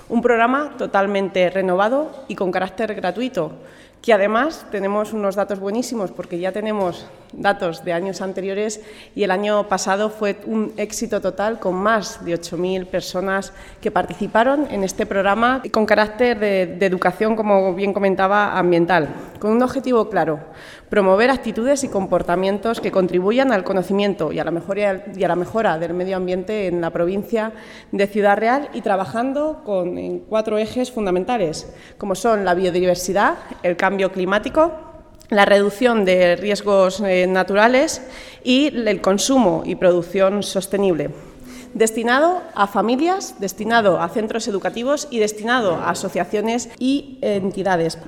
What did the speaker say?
Un programa totalmente renovado y con carácter gratuito, que además tenemos unos datos buenísimos porque ya tenemos datos de años anteriores y el año pasado fue un éxito total con más de 8.000 personas que participaron en este programa con carácter de educación, como bien comentaba, ambiental, con un objetivo claro: promover actitudes y comportamientos que contribuyan al conocimiento y a la mejora del medio ambiente en la provincia de Ciudad Real, y trabajando en 4 ejes fundamentales, como son la biodiversidad, el cambio climático, la reducción de riesgos naturales y el consumo y producción sostenible. Destinado a familias, destinado a centros educativos y destinado a asociaciones y entidades.